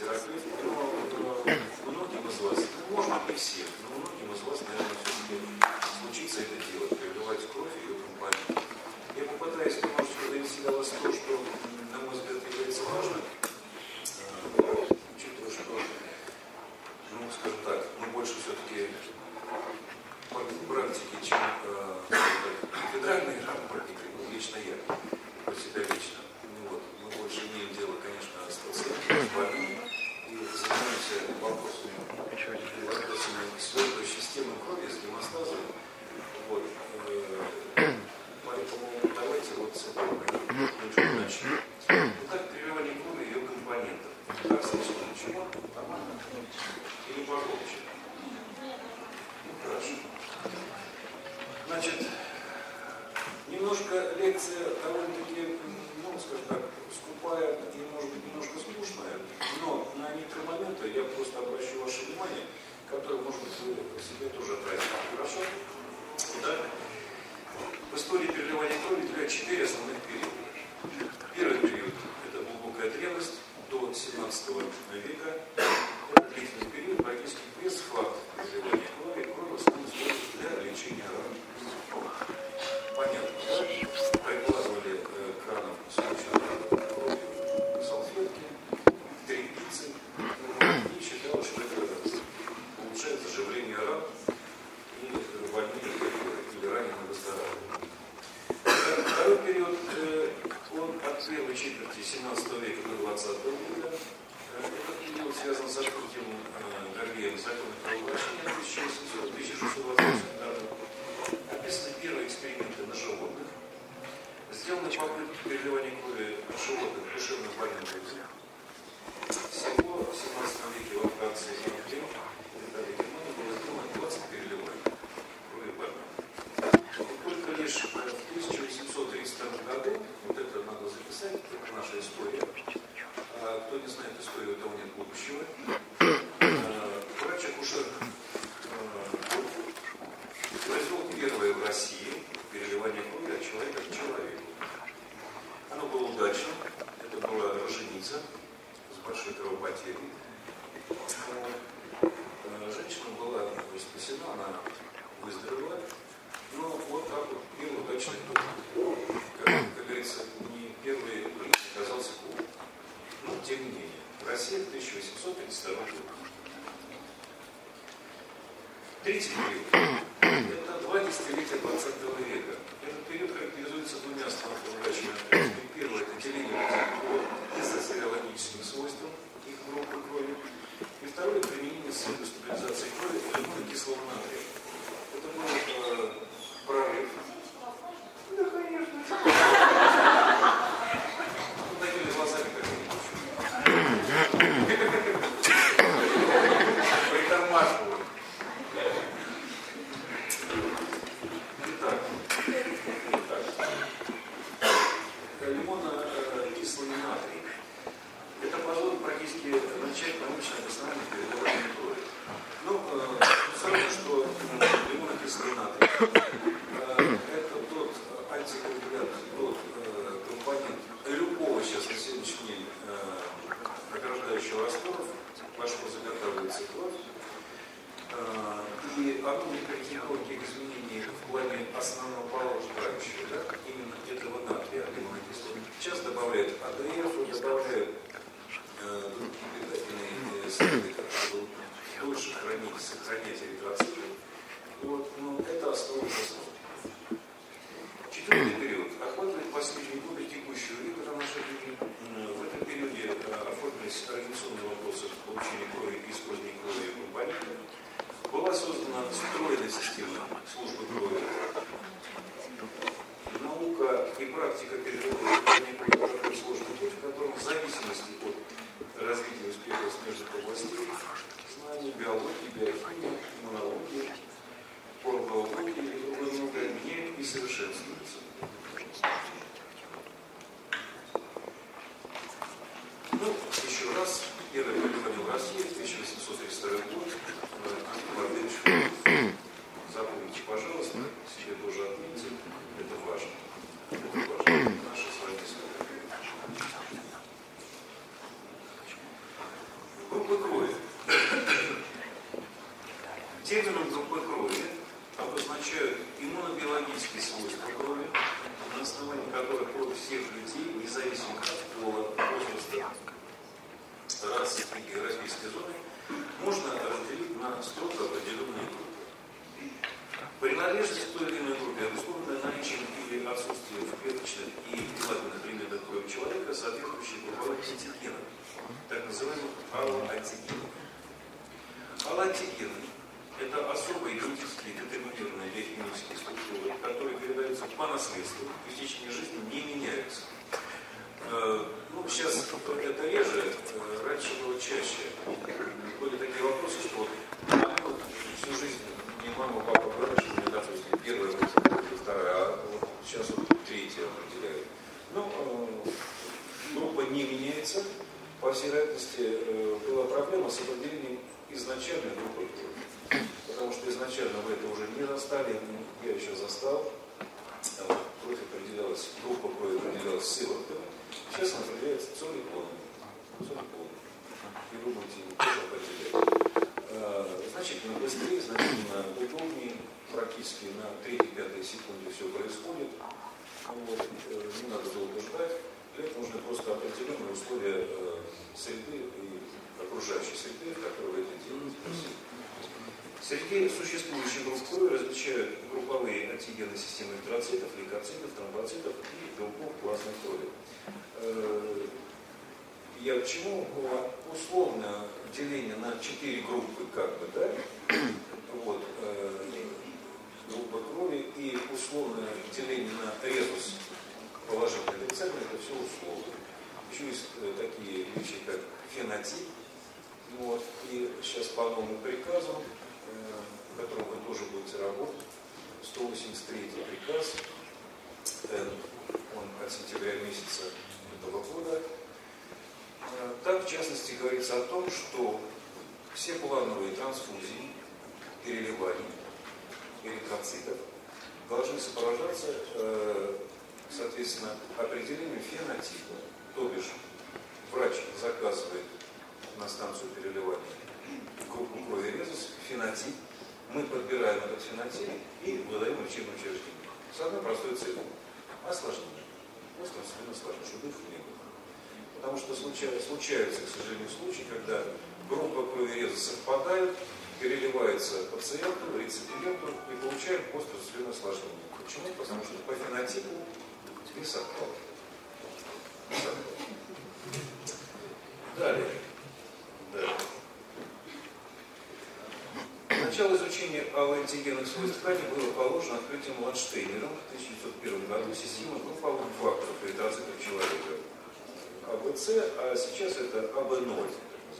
терапевт, но многим из вас, может быть, не всех, но многим из вас, наверное, все-таки случится это делать, переливать кровь и ее компонент. Я попытаюсь немножечко довести до вас то, что, на мой взгляд, является важным, учитывая, что, скажем так, мы больше все-таки практики, чем федеральные практики, лично я, по себя лично. Мы больше имеем дело, конечно, с пациентами, с больными и занимаемся вопросами следующей системы крови, с гемостазом. Поэтому давайте с этого начнем. Итак, переливание крови и ее компонентов. Так, слышно, ничего? Нормально? Или погромче? Хорошо. Значит, немножко лекция довольно-таки, скажем так, скупая и, может быть, немножко скучная, но на некоторые моменты я просто обращу ваше внимание, которые, может быть, вы себе тоже отразите. Хорошо? Итак, в истории переливания крови выделяют 4 основных периода. Первый период – это глубокая древность до 17 века. Это длительный период, практически без фактов переливания крови. Кровь в основном используется для лечения ран. Понятно, да? Прикладывали к ранам с помощью крови салфетки, тряпицы, и считалось, что это улучшает заживление ран, и больные или раненые выздоравливают. Второй период, он от первой четверти 17 века до 20 века. Этот период связан с открытием Галлеем закона кровообращения 1628 году. Описаны первые эксперименты на животных. Сделаны попытки переливания крови животных в душевных больных людях. Всего в 17 веке во Франции и Англии и Италии Германии было сделано 20 переливаний крови больных. И только лишь в 1832 году, это надо записать, это наша история. Кто не знает историю, у того нет будущего. Врач-акушер произвел первое в России переливание крови от человека к человеку. Оно было удачным. Это была роженица с большой кровопотерей. Женщина была спасена, она выздоровела. Но вот так вот первый удачный тур. Как говорится, не первый оказался клуб. Но тем не менее. Россия 1832 год. Третий период. Это 2 десятилетия 20 века. Этот период характеризуется двумя основными врачами. Первое – это деление по изосериологическим свойствам их группы крови. И второе – применение с целью стабилизации крови кислого натрия. Это был прорыв. Да, конечно. Такими глазами, как притормаживали. Лимонно-кислый натрий. Это позволит практически начать научное обоснование переливания крови. Сразу, что лимонно-кислый натрий это тот антикоагулянт, тот компонент любого сейчас на сегодняшний день ограждающего растворов, во что заготавливается кровь. И оно не претерпело никаких изменений в плане основного положения, да, именно этого натрия, лимонно-кислого. Сейчас добавляют АДФ, добавляют другие питательные среды, чтобы дольше хранить, сохранять эритроциты. Но это основа основы. Четвертый период охватывает последние годы текущего века нашей жизни. В этом периоде оформились организационные вопросы получения крови и использования крови и компонентов. Была создана стройная система службы крови. Наука и практика переливания крови сложный путь, в котором в зависимости от развития успехов смежных областей, знаний, биологии, биохимии, иммунологии, порбиологии и другое многое меняет и совершенствуется. Еще раз, первое переливание в России, 1832 год. Запомните, пожалуйста, себе тоже отметьте, это важно. Это важно. Наша с вами история. Термином группы крови обозначают иммунобиологические свойства крови, на основании которых кровь всех людей, независимо от пола, возраста, расы и географической зоны, можно разделить на строго определенные группы. Принадлежность к той или иной группе обусловлена наличием или отсутствием в клеточных и тканных элементах крови человека соответствующих групповых антигенов, так называемых аллоантигенов. Аллоантигены – это особые генетические детерминированные биохимические структуры, которые передаются по наследству и в течение жизни не меняются. Сейчас это реже, раньше было чаще. Были такие вопросы, что всю жизнь мне мама, папа говорят, что мне, допустим, первая группа, вторая, а вот сейчас вот третья определяют. Группа не меняется. По всей вероятности, была проблема с определением изначальной группы крови. Потому что изначально вы это уже не застали, я еще застал. Кровь определялась, группа крови определялась сыворотками. Сейчас она определяется цоликлонами. И вы будете тоже определять. Значительно быстрее, значительно удобнее, практически на 3-5 секунде все происходит. Не надо долго ждать. Для этого нужны просто определенные условия среды и окружающей среды, в которой вы это делаете. Среди существующих групп крови различают групповые антигены системы эритроцитов, лейкоцитов, тромбоцитов и белков плазмы крови. Я к чему? Условное деление на 4 группы, группа крови и условное деление на резус положительный, отрицательный, это все условно. Еще есть такие вещи, как фенотип. И сейчас по новому приказу, в котором вы тоже будете работать, 183 приказ, он от сентября месяца этого года. Там, в частности, говорится о том, что все плановые трансфузии, переливания эритроцитов должны сопровождаться, соответственно, определением фенотипа. То бишь, врач заказывает на станцию переливания группу крови резус, фенотип, мы подбираем этот фенотип и выдаем лечебное учреждение. С одной простой целью. Осложнение. Просто осложнение, чтобы их не было. Потому что случаются, к сожалению, случаи, когда группа крови резус совпадают, переливается пациенту, реципиенту и получаем пострацессионное осложнение. Почему? Потому что по фенотипу не совпало. Далее. Начало изучения аллоантигенных свойств ткани было положено открытием Ландштейнером в 1901 году системы групповых факторов эритроцитов человека АБЦ, а сейчас это АБ0.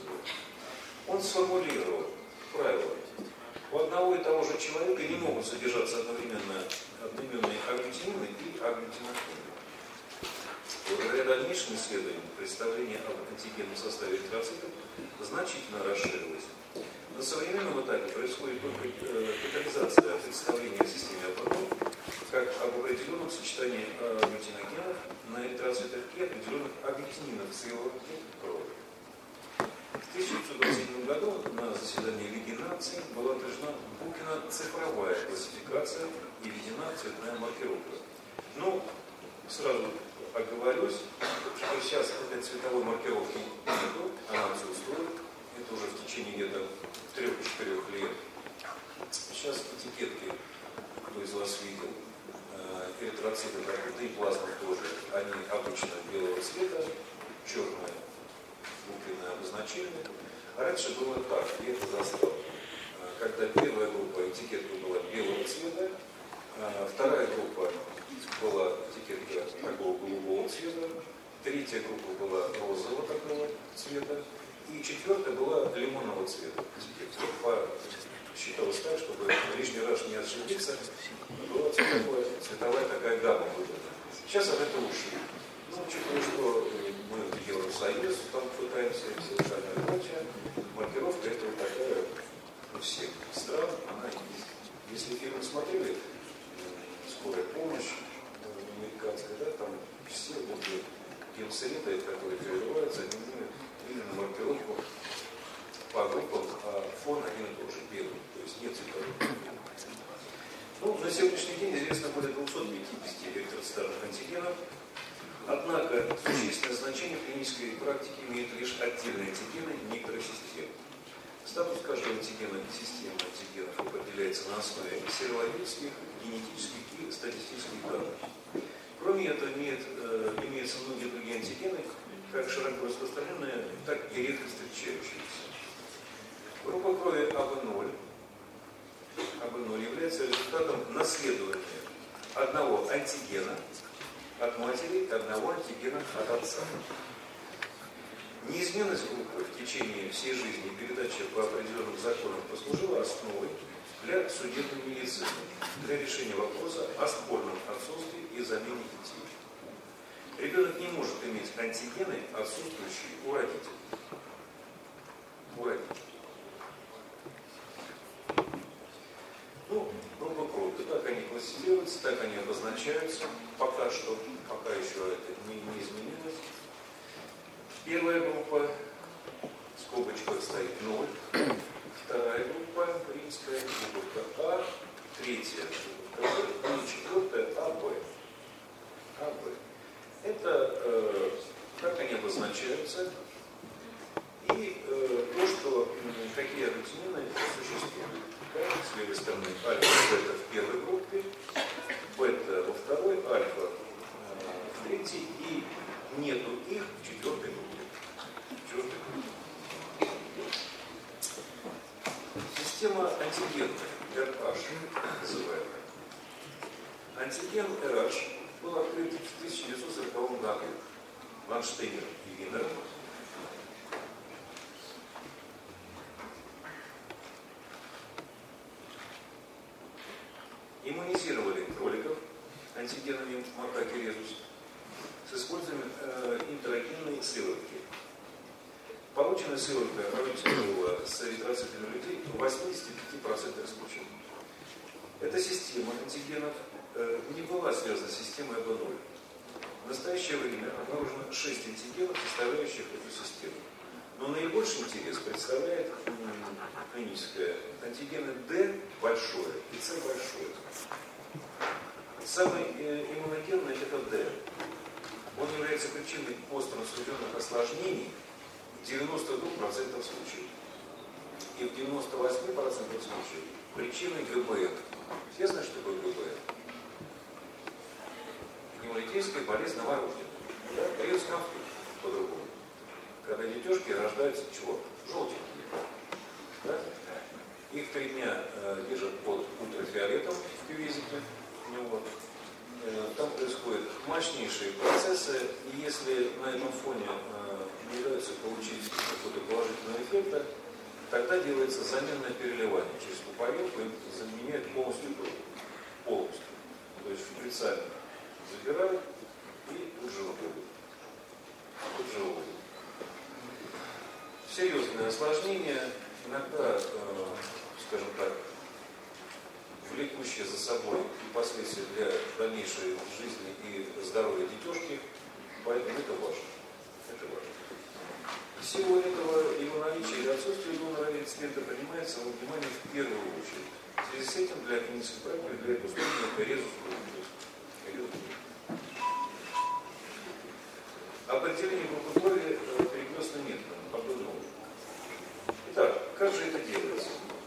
Он сформулировал правило. У одного и того же человека не могут содержаться одновременно агглютинины и агглютинофины. Благодаря дальнейшим исследованиям представление об антигенном составе эритроцитов значительно расширилось. На современном этапе происходит только катализация представления о системе АБ0 как об определенном сочетании агглютиногенов на эритроцитах и определенных агглютининов в сыворотке крови. В 1927 году на заседании Лиги наций была отражена буквенно-цифровая классификация и введена цветная маркировка. Сразу оговорюсь, что сейчас этой цветовой маркировки нету, она отсутствует. Это уже в течение где-то 3-4 лет. Сейчас этикетки, кто из вас видел, эритроциты, да и плазма тоже, они обычно белого цвета, черное буквенное обозначение. А раньше было так, и это застал. Когда первая группа этикетка была белого цвета, вторая группа была этикетка такого голубого цвета, третья группа была розового такого цвета, и четвертая была лимонного цвета. Считалось так, чтобы лишний раз не ошибиться, была цветовая такая гамма выбрана. Сейчас от этого ушли. Учитывая, что мы в Евросоюз, там пытаемся совершать рабочая, маркировка это вот такая у всех стран, она есть. Если фильмы смотрели, «Скорая помощь», американская, да, там все вот гемсериты, которые переливаются, они имеют именно маркировку по группам, а фон один и тот же, белый. То есть нет цветовых. Ну, на сегодняшний день известно более 250 электростатных антигенов, однако существенное значение в клинической практике имеют лишь отдельные антигены некоторых систем. Статус каждого антигена и системы антигенов определяется на основе серологических, генетических и статистических данных. Кроме этого, имеются многие другие антигены, как широко распространенные, так и редко встречающиеся. Группа крови АБ0 является результатом наследования одного антигена от матери и одного антигена от отца. Неизменность группы в течение всей жизни и передача по определенным законам послужила основой для судебной медицины, для решения вопроса о спорном отцовстве и замене детей. Ребенок не может иметь антигены, отсутствующие у родителей. Ну, группа крови, так они классифицируются, так они обозначаются. Пока еще это не изменилось. Первая группа, в скобочках стоит 0. Вторая группа, римская, группа А. Третья, и четвертая АБ. Это как они обозначаются и то, что какие аглютинины существуют. С левой стороны альфа-бета в первой группе, бета во второй, альфа в третьей, и нету их в четвертой группе. Система антигенная, RH называемая. Антиген RH был открыт в 1940 году Ланштейнером и Винером. Иммунизировали кроликов антигенами макаки резус с использованием интерогенной сыворотки. Полученная сыворотка работала с эритроцитами людей в 85% случаев. Эта система антигенов не была связана с системой АБ0. В настоящее время обнаружено 6 антигенов, составляющих эту систему. Но наибольший интерес представляет клиническое антигены D большое и C большое. Самый иммуногенный это D. Он является причиной посттрансфузионных осложнений в 92% случаев. И в 98% случаев причиной ГБН. Все знают, что такое ГБН? Пневмоническая болезнь новорожденных. Да? Резус конфликт по-другому. Когда детежки рождаются чего? Желтенькие. Да? Их 3 дня держат под ультрафиолетом в кювезике. Там происходят мощнейшие процессы, и если на этом фоне не удается получить какой-то положительный эффект, тогда делается заменное переливание через пуповинку и заменяет полностью кровь. Полностью. То есть шприцами забирают и тут же выводят. Серьезные осложнения, иногда, скажем так, влекущие за собой и последствия для дальнейшей жизни и здоровья детежки, поэтому это важно. Всего этого, его наличие или отсутствие донора реципиента принимается во внимание в первую очередь. В связи с этим для клинической практики для установления резус группы. Определение группы крови перекрестным методом, АБ0. Итак, как же это делается?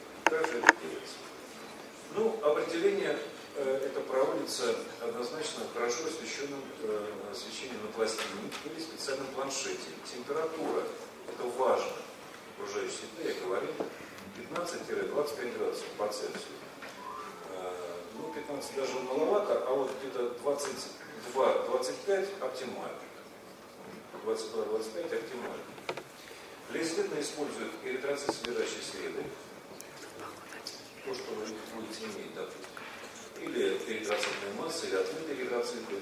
Ну, определение это проводится однозначно хорошо освещенным освещением на пластине или специальном планшете. Температура – это важно. Окружающей среды, я говорил, 15-25 градусов по Цельсию. Ну, 15 даже маловато, а вот где-то 22-25 оптимально. 22-25 оптимально. Для исследования используют эритроцит, содержащие среды. То, что вы будете иметь, да, или эритроцитная масса, или отмытые эритроциты.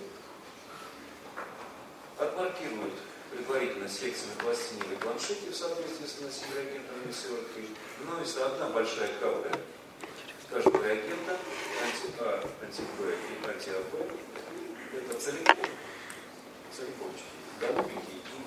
Отмаркируют предварительно секциями пластине или планшете в соответствии с реагентами сывороткой. Наносится одна большая капля каждого реагента, анти-А, анти-Б и анти-АБ. Это целиком. Целикомчики. Голубенькие и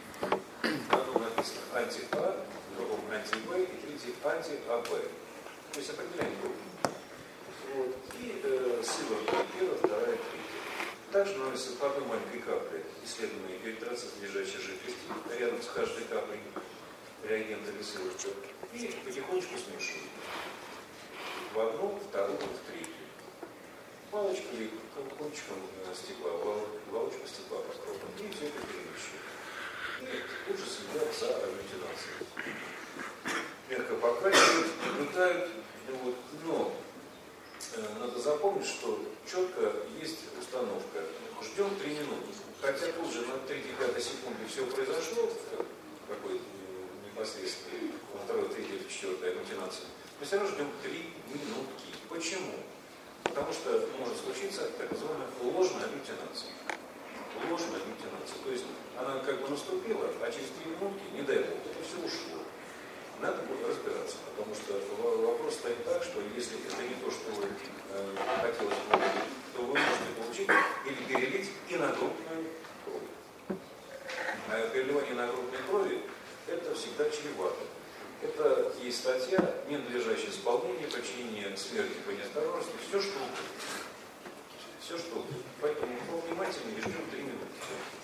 синенькие. На одном написано анти-А, в другом анти-Б и третий анти-АБ. То есть определяем группу. Вот. И сыворотка первая, вторая, третья. Также наносится по одной маленькой капле исследуемый эритроцит, лежащей жидкости, рядом с каждой каплей реагента или сыворотка. И потихонечку смешиваем. В одну, вторую, в третью. Палочку или кончиком стекла, уголочку стекла попробуем. И все это перемешиваем. И тут же следят за агглютинацией. Мягко покачивают, наблюдают. Вот. Но надо запомнить, что четко есть установка. Ждем 3 минуты. Хотя тут же на 3-5 секунды все произошло, какой непосредственно во второй, третьей, четвертой агглютинации. Мы все равно ждем 3 минутки. Почему? Потому что может случиться так называемая ложная агглютинация. Ложная агглютинация. То есть она как бы наступила, а через 3 минутки, не дай бог, это все ушло. Надо будет разбираться, потому что вопрос стоит так, что если это не то, что вы хотелось получить, то вы можете получить или перелить иногруппную кровь. А переливание иногруппной крови это всегда чревато. Это есть статья «Ненадлежащее исполнение, причинение смерти по неосторожности», все что угодно. Все что угодно. Поэтому внимательнее ждем 3 минуты.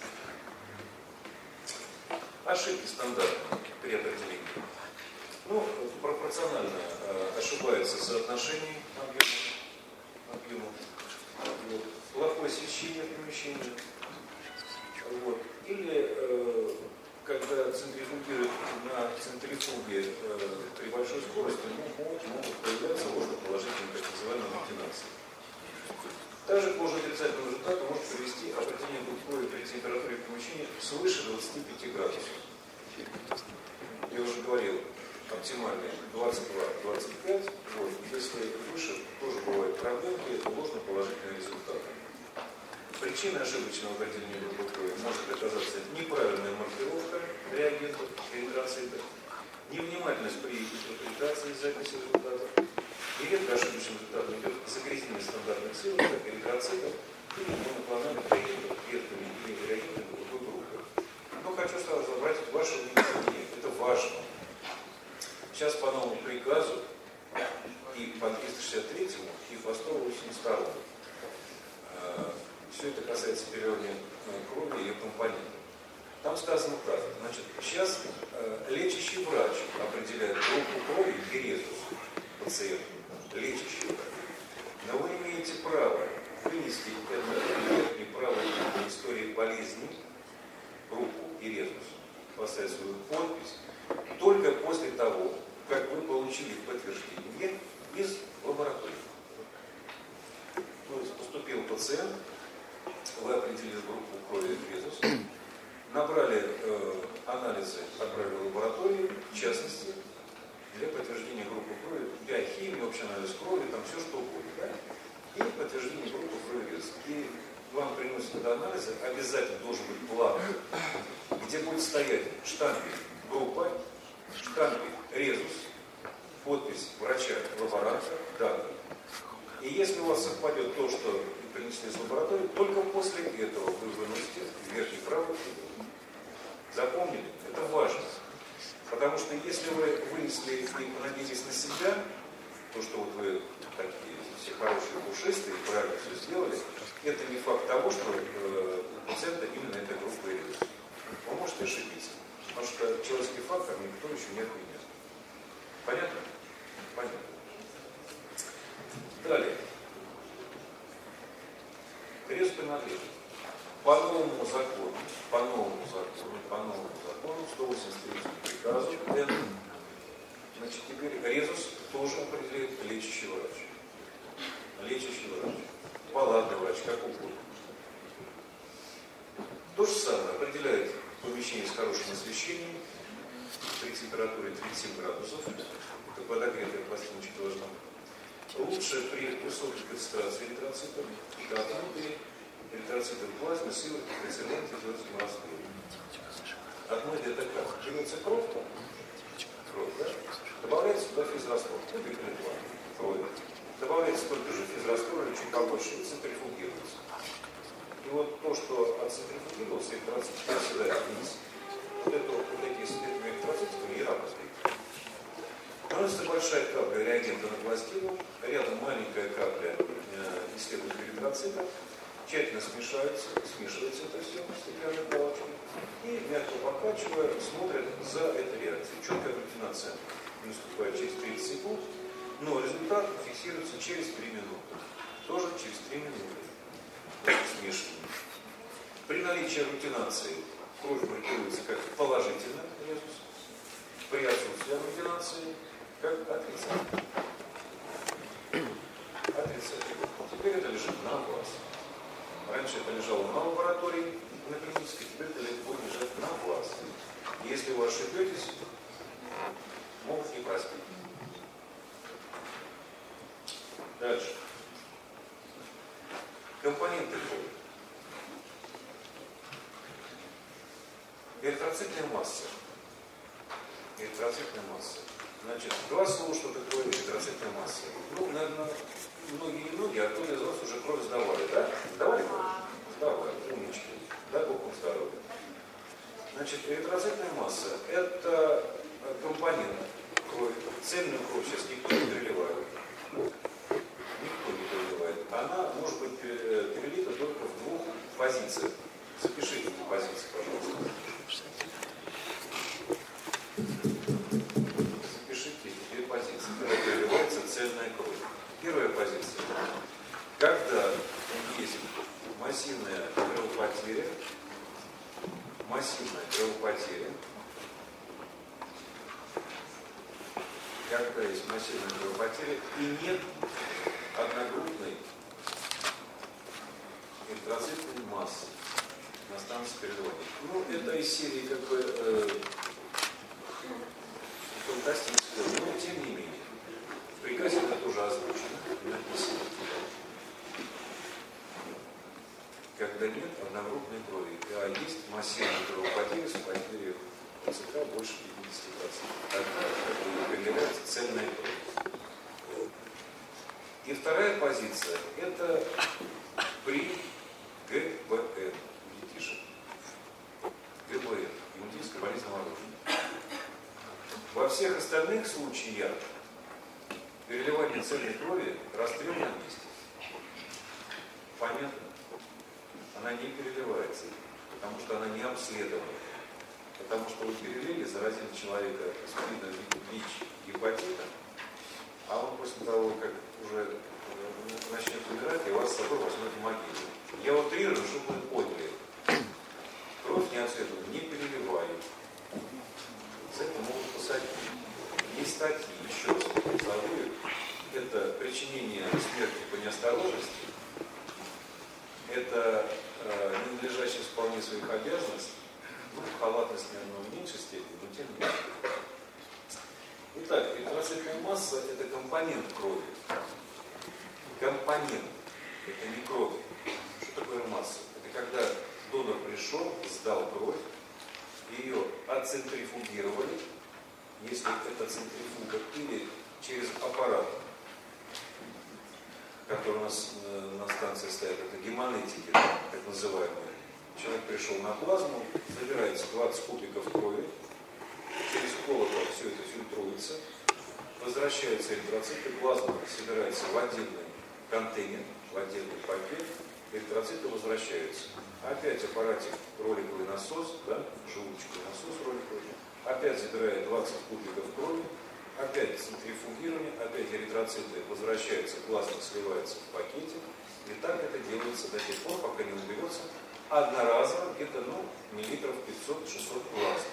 Ошибки стандартные при определении. Ну, пропорционально ошибается соотношение объема. Вот. Плохое освещение помещения. Вот. Или когда центрифугируют на центрифуге при большой скорости, могут появляться ложноположительные так называемые агглютинации. Также к ложноотрицательному результату может привести определение группы при температуре помещения свыше 25 градусов. Я уже говорил, оптимальные 22-25. Вот. Если выше, тоже бывают проблемки, то ложноположительные результаты. Причиной ошибочного определения группы крови может оказаться неправильная маркировка реагентов, эритроцитов, невнимательность при интерпретации записи результатов, нередко ошибочным результатом идет загрязнение стандартных сывороток, эритроцитов или моноклональных реагентов клетками или реагентами другой группы. Но хочу сразу обратить ваше внимание, это важно. Сейчас по новому приказу и по 363 и по 182 все это касается переливания крови и ее компонентов. Там сказано так. Значит, сейчас лечащий врач определяет группу крови и резус пациента. Лечащий врач. Но вы имеете право вынести верхний правой истории болезни, группу и резус, поставить свою подпись, только после того, как вы получили подтверждение из лаборатории. То есть поступил пациент, вы определили группу крови и резус, набрали анализы, отправили в лабораторию, в частности, для подтверждения группы крови, биохимия, общий анализ крови, там все что угодно, да? И подтверждение группы крови и резус. И вам приносят это анализы, обязательно должен быть бланк, где будет стоять штампик группа, штампик резус, подпись врача-лаборанта, дата. И если у вас совпадет то, что принесли из лаборатории, только после этого вы выносите верхний правый угол. Запомнили? Это важно. Потому что если вы вынесли и понадеялись на себя, то, что вот вы такие все хорошие, пушистые, правильно все сделали, это не факт того, что у пациента именно эта группа резус. Вы можете ошибиться. Потому что человеческий фактор никто еще не отменял. Понятно? Понятно. Далее. Резус принадлежит. По новому закону 183 приказу Н, значит, теперь резус тоже определяет лечащий врач. Лечащий врач. Палатный врач, как угодно. То же самое определяет помещение с хорошим освещением при температуре 37 градусов. Это подогретая пластиночка должна быть. Лучше при высокой концентрации эритроцитов и отмытые эритроциты в плазме, сыворотке, прецеденте, изотским растворе. Отмытие это как? Берется кровь, да? Добавляется туда физраствор, кровь. Добавляется столько же физраствора, или чуть побольше, и центрифугируется. И вот то, что отцентрифугировался, эритроцит оседает вниз. Вот эти с этими эритроцитами и работает. Но Наносится большая капля реагента на пластину, рядом маленькая капля исследователя эритроцитов, тщательно смешивается это все в стеклянной палочке и, мягко покачивая, смотрят за этой реакцией. Четкая агглютинация наступает через 30 секунд, но результат фиксируется через 3 минуты. Тоже через 3 минуты. Смешивание. При наличии агглютинации кровь маркируется как положительный резус, при отсутствии агглютинации как отрицательный. Теперь это лежит на вас. Раньше это лежало на лаборатории, на клинической, теперь это будет лежать на вас. Если вы ошибетесь, могут не простить. Дальше. Компоненты крови. Эритроцитная масса. Эритроцитная масса. Значит, два слова, что такое эритроцитная масса. Ну, наверное, многие, а кто-то из вас уже кровь сдавали, да? Сдавали кровь? Сдавали, умнички. Дай Бог вам здоровья. Значит, эритроцитная масса – это компонент крови. Цельную кровь сейчас никто не переливает. Никто не переливает. Она может быть перелита только в двух позициях. Запишите эти позиции, пожалуйста. Запишите эти две позиции, когда переливается цельная кровь. Первая позиция. Когда есть массивная кровопотеря, когда есть массивная кровопотеря и нет одногруппной эритроцитной массы на станции переливания. Ну, это из серии как бы фантастического, но тем не менее. В приказе это тоже озвучено и написано. Когда нет одногруппной крови, а есть массивная кровопотеря с потерей ЦК больше 50%. Тогда переливается цельная кровь. И вторая позиция – это при ГБН, детишек. ГБН, гематическая болезнь мороженого. Во всех остальных случаях переливание цельной крови расстрел на месте. Понятно? Она не переливается, потому что она не обследована. Потому что вы перелили, заразили человека спидом, ВИЧ, гепатитом, а он после того, как уже начнет умирать, и вас с собой возьмет в могилу. Я утрирую, чтобы вы поняли. Кровь не обследована, не переливают. С этим могут посадить. Есть статьи, еще раз назову, это причинение смерти по неосторожности, это ненадлежащее исполнение своих обязанностей, ну, халатность, наверное, в меньшей степени, но тем не менее. Итак, эритроцитная масса – это компонент крови. Компонент – это не кровь. Что такое масса? Это когда донор пришел, сдал кровь, ее отцентрифугировали, если это центрифуга, или через аппарат, который у нас на станции стоят, это гемонетики, так называемые. Человек пришел на плазму, забирается 20 кубиков крови, через колокол все это фильтруется, возвращаются эритроциты, плазма собирается в отдельный контейнер, в отдельный пакет, эритроциты возвращаются. Опять аппаратик, роликовый насос, да, желудочковый насос роликовый, опять забирает 20 кубиков крови, опять центрифугирование, опять эритроциты возвращаются, плазма сливается в пакете, и так это делается до тех пор, пока не уберется одноразово где-то, миллилитров 500-600 плазм.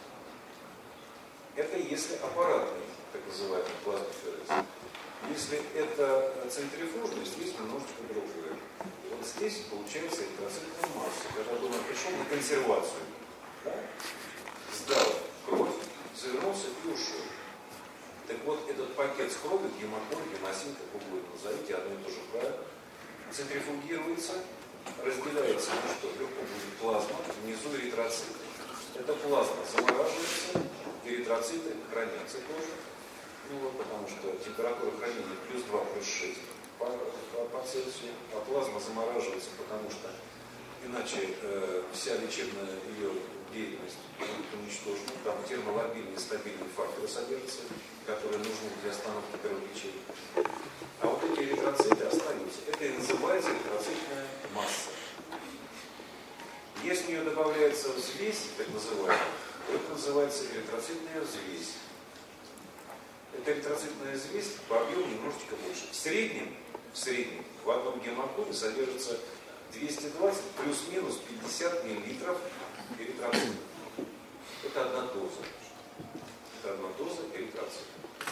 Это если аппаратный, так называемый плазмоферез. Если это центрифужный, здесь немножечко другое. Вот здесь получается эритроцитная масса. Когда донор пришел на консервацию, да, сдал кровь, завернулся и ушел. Так вот, этот пакет с кровью, гемокор, гемосин, как угодно назовите, одно и то же правильно, центрифугируется, разделяется на что? Вверху будет плазма, внизу эритроциты. Эта плазма замораживается, эритроциты хранятся тоже. Потому что температура хранения плюс 2, плюс 6 по Цельсию. А плазма замораживается, потому что иначе вся лечебная ее деятельность будет уничтожена. Там термолобильные, стабильные факторы содержатся. которые нужны для остановки кровотечения. А вот эти эритроциты остаются. Это и называется эритроцитная масса. Если в нее добавляется взвесь, так называемая, то это называется эритроцитная взвесь. Эта эритроцитная взвесь по объему немножечко больше. В среднем в одном гематоме содержится 220 плюс-минус 50 мл эритроцитов. Это одна доза. Это одна доза эритроцитов.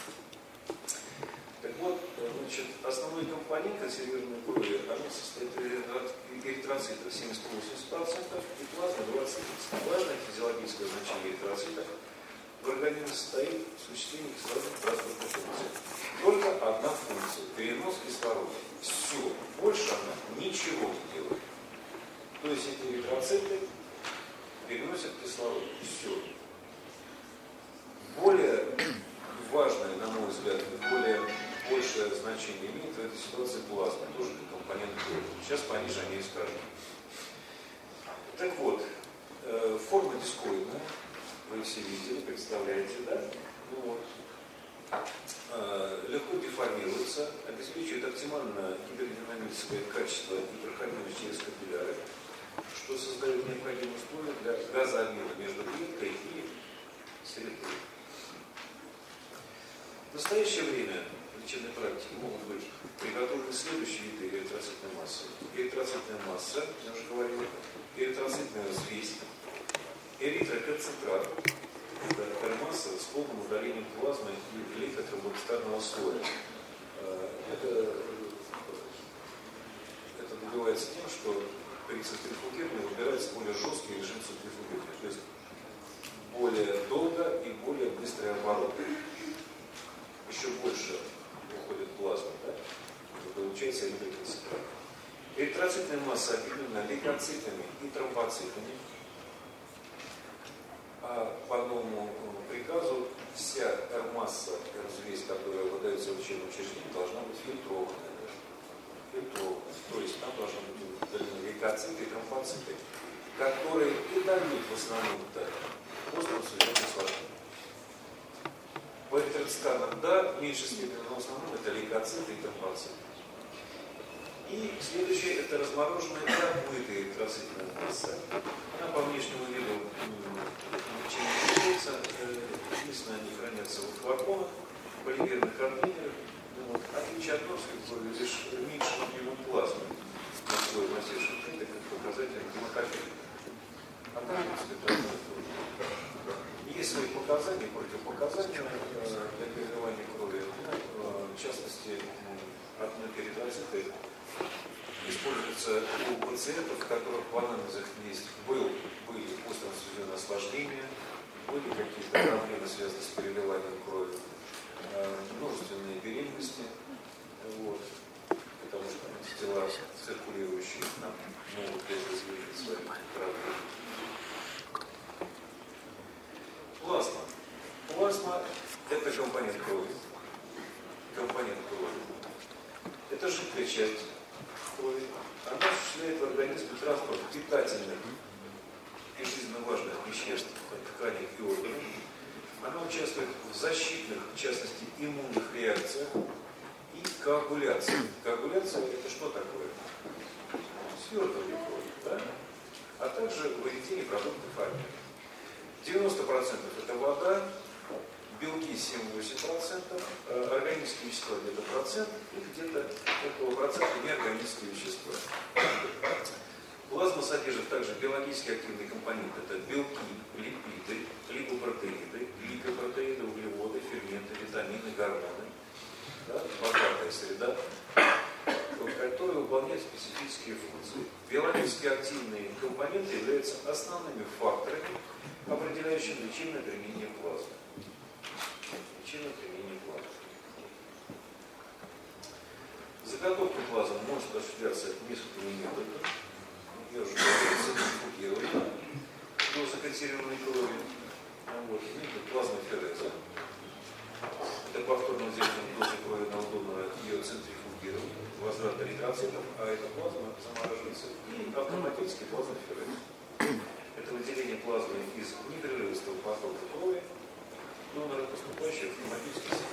Так вот, значит, основной компонент консервированной крови, она состоит из эритроцитов 70-80% и плазмы 20-30%. Важное физиологическое значение эритроцитов в организме состоит в осуществлении кислородных транспортных функций. Только одна функция – перенос кислорода. Все. Больше она ничего не делает. То есть эти эритроциты переносят кислород. Все. Более важное, на мой взгляд, большее значение имеет в этой ситуации плазма, тоже как компонент крови. Сейчас пониже о ней скажу. Так вот, форма дискоидная, вы все видели, представляете, да? Ну, вот. Легко деформируется, обеспечивает оптимальное гидродинамическое качество и проходимость через капилляры, что создает необходимые условия для газообмена между клеткой и среды. В настоящее время в лечебной практике могут быть приготовлены следующие виды эритроцитной массы. Эритроцитная масса, я уже говорил, эритроцитная взвесь, эритроконцентрат, это масса с полным удалением плазмы и лейкотромбоцитарного слоя. Это добивается тем, что при центрифугировании выбирается более жесткий режим центрифугирования, то есть более долго и более быстрый оборот. Еще больше уходит плазма, да? Получается эритроконцентрат. Эритроцитная масса объединена лейкоцитами и тромбоцитами. А по новому приказу вся масса, взвесь, которая выдается в лечебном учреждении, должна быть фильтрованная. То есть там должны быть удалены лейкоциты и тромбоциты, которые и дают в основном-то остросудебное осложнение. По эритроцитам, да, в меньшей степени, но в основном это лейкоциты и тромбоциты. И следующее – это размороженная и отмытая эритроцитная масса. Она по внешнему виду ничем не отличается. Единственное, они хранятся в флаконах, в полимерных контейнерах. Вот. Отличие от норской крови лишь меньшим объемом плазмы на слой массивших клеток, как показатель гемокофилии. А так, в принципе, есть свои показания, противопоказания для переливания крови. В частности, отмытые эритроциты используются у пациентов, у которых в анамнезах были остросудебные осложнения, были какие-то проблемы, связанные с переливанием крови, множественные беременности, вот, потому что тела, циркулирующие нам, могут изъявить свои проблемы. Плазма – это компонент крови. Это жидкая часть крови. Она осуществляет в организме транспорт питательных и жизненно важных веществ от тканей и органов. Она участвует в защитных, в частности, иммунных реакциях и коагуляции. Коагуляция – это что такое? Свертывание крови, да? А также выведение продуктов обмена. 90% это вода, белки 7-8%, органические вещества где-то процент, и где-то около процента неорганические вещества. Плазма содержит также биологически активные компоненты. Это белки, липиды, липопротеиды, гликопротеиды, углеводы, ферменты, витамины, гормоны. Да? Богатая среда, которая выполняет специфические функции. Биологически активные компоненты являются основными факторами, определяющими лечебное применение плазмы. Заготовка плазмы может осуществляться несколькими методами. Я уже говорил, центрифугирование до законсервированной крови. Вот, метод плазмофереза. Это повторное взятие дозы крови на удобное ее центрифугирование, возврат эритроцитов, а эта плазма замораживается, и автоматический плазмоферез. Это выделение плазмы из непрерывистого потока крови, донора, поступающего в пневматический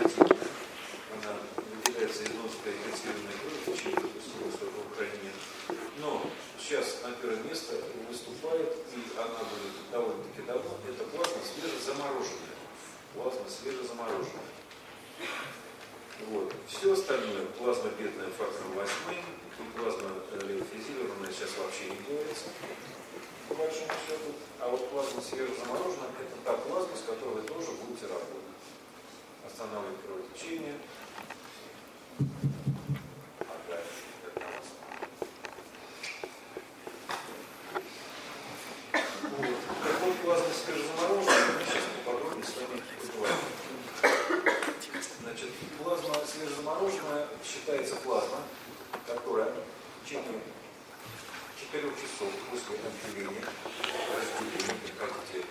альтернативная. Она выделяется из ноской фиксированной крови, течение допустимого срока хранения. Но сейчас на первое место выступает, и она будет довольно-таки давно, это плазма свежезамороженная. Плазма свежезамороженная. Вот. Все остальное, плазма бедная фактором 8, и плазма леофизированная сейчас вообще не делается, по большому счету. А вот плазма свежезамороженная — это та плазма, с которой вы тоже будете работать. Останавливать кровотечение. Ага, это у нас. Вот. Так вот, плазма свежезамороженная, мы сейчас поподробнее с вами поговорим. Значит, плазма свежезамороженная считается плазма, которая в течение 4 часов после отделения, разделения, как хотите,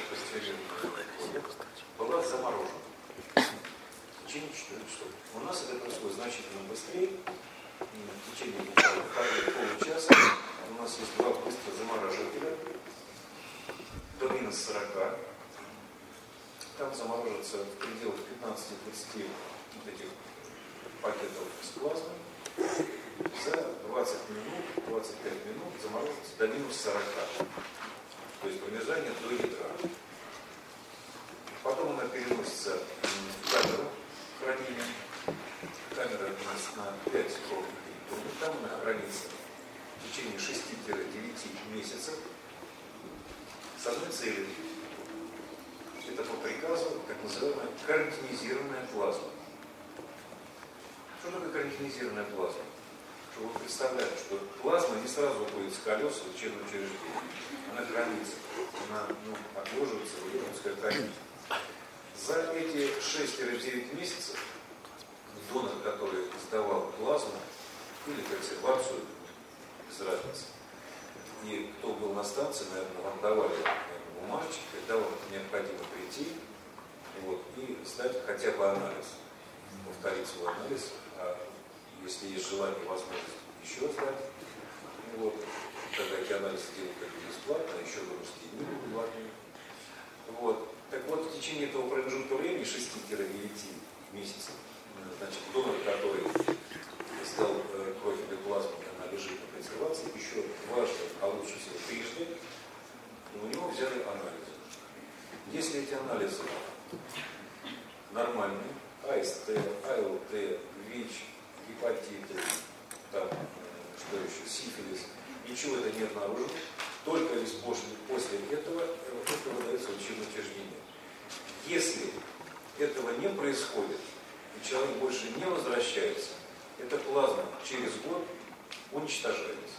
была заморожена. В течение 4 часов. У нас это происходит значительно быстрее. В течение буквально получаса у нас есть два быстрых замораживателя до минус 40. Там заморожится в пределах 15-20 вот этих пакетов с плазмой. За 20 минут, 25 минут заморозится до минус 40. То есть промерзание до ядра. Потом она переносится в камеру хранения. Камера у нас на 5 ровных минут. Там она хранится в течение 6-9 месяцев с одной целью. Это по приказу так называемая карантинизированная плазма. Что такое карантинизированная плазма? Чтобы вы представляли, что плазма не сразу уходит с колес в лечебное учреждение. Она хранится, она отложивается в ядерной камере. За эти 6-9 месяцев донор, который сдавал плазму или консервацию, без разницы, и кто был на станции, наверное, вам давали бумажечки, когда вам необходимо прийти и сдать хотя бы анализ, повторить свой анализ, а если есть желание и возможность еще сдать, тогда эти анализы делают как бы бесплатно, а еще вырасти не бесплатные. Так вот, в течение этого промежутка времени, 6-9 месяцев, значит, донор, который сдал кровь или плазму, она лежит на консервации, еще дважды, а лучше всего трижды, у него взяли анализы. Если эти анализы нормальные, АСТ, АЛТ, ВИЧ, гепатиты, там, что еще, сифилис, ничего это не обнаружено, только лишь после этого это выдается лечебное учреждение. Если этого не происходит, и человек больше не возвращается, эта плазма через год уничтожается.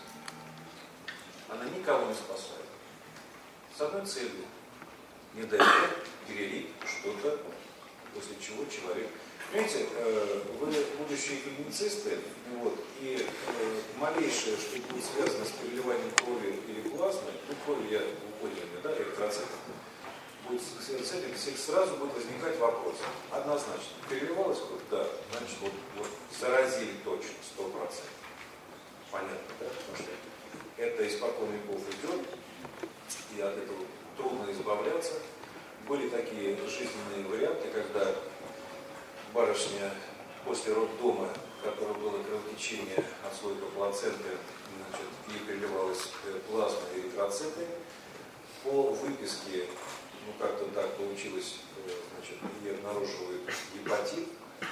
Она никого не спасает. С одной целью — не дать перелить что-то, после чего человек... Понимаете, вы будущие клиницисты, и малейшее, что будет связано с переливанием крови или плазмы, крови, вы поняли, да, эритроцитов, будет связано с этим, сразу будет возникать вопрос. Однозначно, переливалась кровь? Да, значит, заразили точно, 100%. Понятно, да? Потому что это испокон веков идет, и от этого трудно избавляться. Были такие жизненные варианты, когда барышня после роддома, у которой было кровотечение, отслойка плаценты, ей переливалась плазма и эритроциты. По выписке, как-то так получилось, ей обнаруживают гепатит.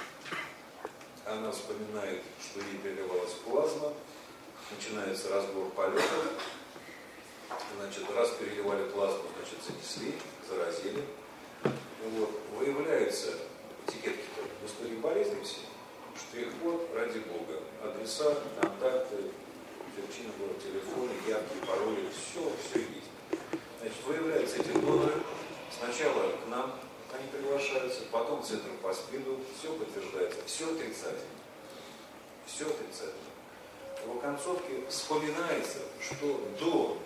Она вспоминает, что ей переливалась плазма. Начинается разбор полетов. Раз переливали плазму, занесли, заразили. Выявляются этикетки в истории болезни все. Штрих-код, ради бога. Адреса, контакты, величина, город, телефоны, явки, пароли, все есть. Выявляются эти доноры. Сначала к нам они приглашаются, потом в центр по СПИДу, все подтверждается, все отрицательно. Все отрицательно. В оконцовке вспоминается, что до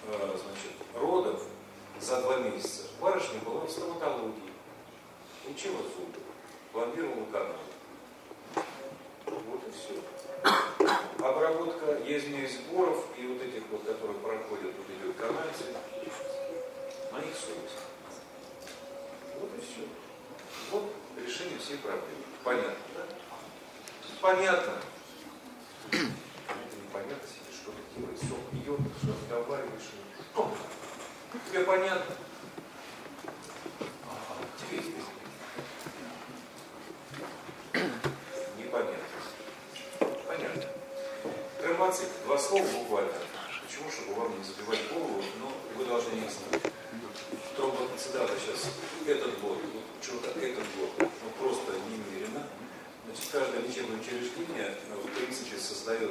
родов за 2 месяца барышня была в стоматологии, учила зубы, пломбировала канал. И все. Обработка, я извиняюсь, сборов и этих которые проходят, идет канальцы, на их совесть. И все. Решение решение всей проблемы. Понятно, да? Понятно. Непонятно, сидишь, что ты делаешь, сок пьет, что разговариваешь. Ну, тебе понятно? Тебе непонятно. Понятно. Тромбоцит. Два слова буквально. Почему? Чтобы вам не забивать голову, но вы должны не знать. Тромбоцитата сейчас этот год, почему-то этот год, ну просто немерено. Значит, каждое лечебное учреждение, в принципе, создает,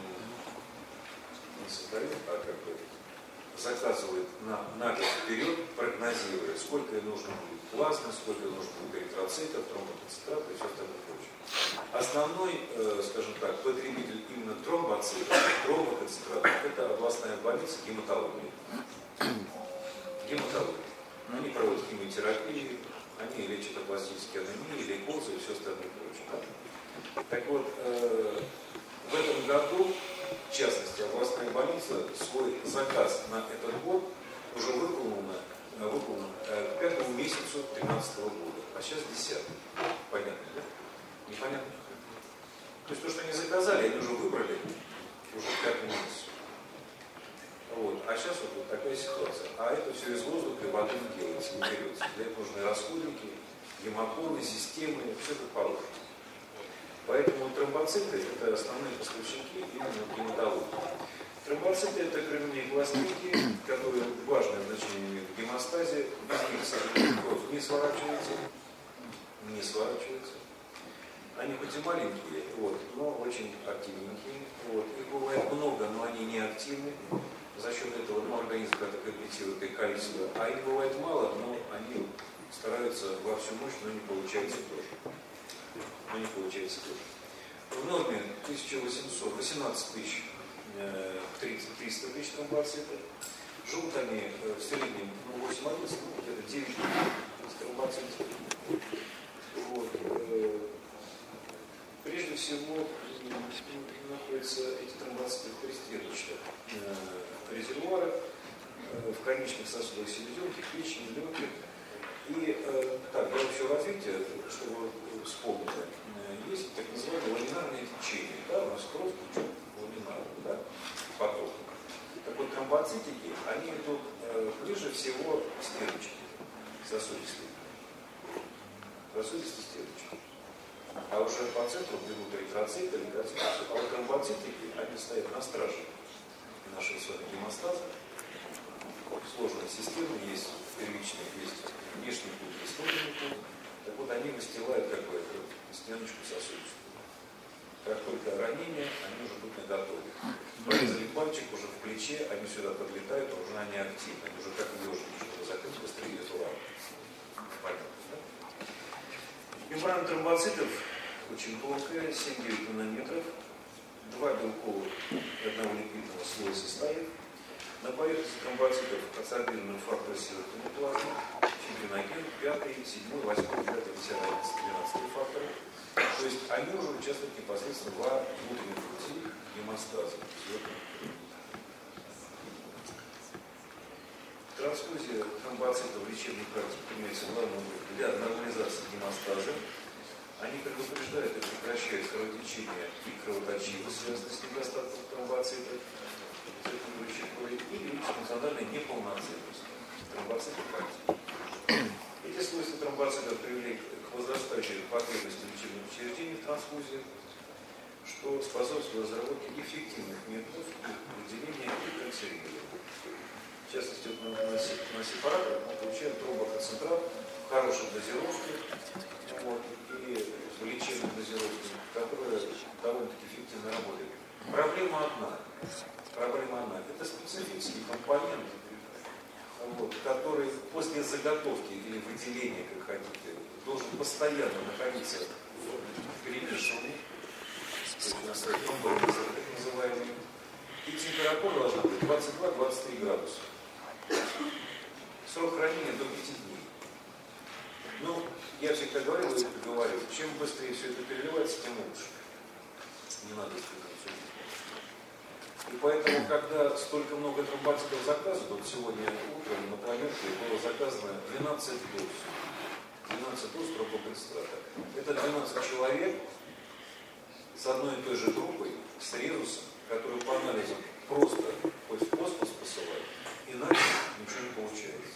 не создает, а как бы заказывает на год вперед, прогнозируя, сколько нужно будет плазмы, сколько нужно будет эритроцитов, тромбоцитата и все остальное прочее. Основной, скажем так, потребитель именно тромбоцитов, тромбоцитатов, это областная больница гематологии. Гематология. Они проводят химиотерапию, они лечат апластические анемии, лейкозы и все остальное прочее. Да? Так вот, в этом году, в частности, областная больница свой заказ на этот год уже выполнена к 5 месяцу 2013 года, а сейчас 10. Понятно, да? Непонятно. То есть то, что они заказали, они уже выбрали уже к 5 месяцу. Вот. А сейчас вот такая ситуация. А это все из воздуха и воды не делается, не берется. Для этого нужны расходники, гемоконы, системы, все как положено. Поэтому тромбоциты – это основные поставщики именно в гематологии. Тромбоциты – это кровяные пластинки, которые важное значение имеют в гемостазе. Без них кровь не сворачивается. Они хоть и маленькие, вот, но очень активненькие. Вот. Их бывает много, но они не активны. За счет этого организм как-то компенсирует их количество. А их бывает мало, но они стараются во всю мощь, но не получается тоже. В норме 18 тысяч 300 тысяч тромбоцитов. Живут они в среднем 8-11, где-то 9 тромбоцитов. Вот. Прежде всего находятся эти тромбоциты в пристеночных резервуарах, в конечных сосудах селезенки, печени, легких. И так, для общего развития, чтобы вы вспомнили, есть так называемое ламинарное течение. Да, у нас кровь течет ламинарно, да, поток. Так вот, тромбоцитики, они идут ближе всего к стеночке сосудистой. Сосудистой стеночки. А уже по центру бегут эритроциты, лейкоциты. А вот тромбоцитики, они стоят на страже нашего с вами гемостаза. Сложная система, есть первичный, есть внешний путь, есть внутренний путь. Так вот, они выстилают как бы эту стеночку сосудистую. Как только ранение, они уже будут наготове. Порезали пальчик уже в плече, они сюда подлетают, уже они активны. Они уже как ежики, чтобы закрыть быстрее эту рану. Понятно, да? Мембрана тромбоцитов очень тонкая, 7-9 нанометров. 2 белковых и 1 липидного слоя состоит. На поверхности тромбоцитов адсорбированный фактор серотонин плазмы, фибриноген, 5, 7, 8, 9, 10, 11, 12 факторы. То есть они уже участвуют непосредственно во внутреннем пути гемостаза. Трансфузия тромбоцитов в лечебной практике применяется главным для нормализации гемостаза. Они предупреждают и прекращают кровотечение и кровоточивость, связанные с недостатком тромбоцитов, циркулирующей крови, или функциональной неполноценностью тромбоцитов практики. Эти свойства тромбоцитов привели к возрастающей потребности лечебных учреждений в трансфузиях, что способствует разработке эффективных методов выделения и консервирования. В частности, на сепараторах мы получаем тромбоконцентрат в хорошей дозировке, вот, и в лечебной дозировке, которая довольно-таки эффективно работает. Проблема одна. Это специфический компонент, вот, который после заготовки или выделения, как хотите, должен постоянно находиться в перемешивании, так называемый, и температура должна быть 22-23 градуса. Срок хранения до 5 дней. Ну, я всегда говорил, чем быстрее все это переливается, тем лучше. Не надо использовать все это. И поэтому, когда столько много тромбоцитов заказывают, вот сегодня утром на планете было заказано 12 доз. 12 доз тромбоконцентрата. Это 12 человек с одной и той же группой, с резусом, который по анализам просто хоть в космос посылает, иначе ничего не получается.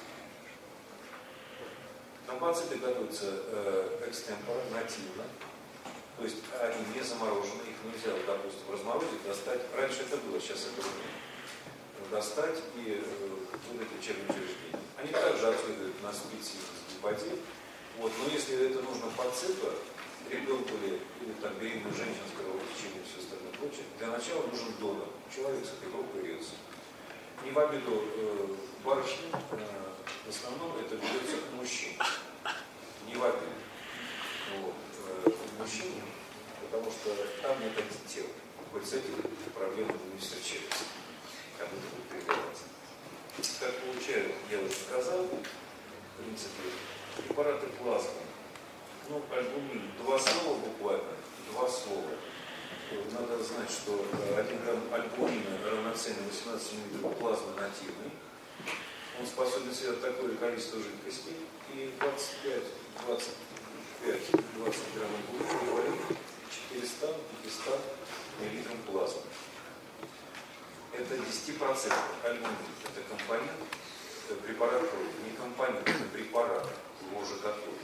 Тромбоциты готовятся экстемпора, нативно, то есть они не заморожены, их нельзя, допустим, разморозить, достать. Раньше это было, сейчас этого нет. Достать и выдать лечебное учреждение. Они также обследуют на СПИД, гепатит. Вот, но если это нужно по циклу, ребенку или там беременной женщине с кровотечением и все остальное прочее, для начала нужен донор, человек с этой группой резуса. Не в обиду барышни, в основном это ведется к мужчине. Не в обиду. Вот, к мужчине, потому что там нет антител. Хоть с этим проблемы не встречаются. Как это будет передаваться. Как получают, я уже сказал, в принципе, препараты плазмы. Ну, альбумин, 2 слова буквально, 2 слова. Надо знать, что 1 грамм альбумина равноценен 18 мл плазмы нативной. Он способен сделать такое количество жидкости, и 25 грамм альбумина говорит 400-500 мл плазмы. Это 10% альбумин. Это компонент, это препарат крови. Не компонент, это препарат. Его уже готовы.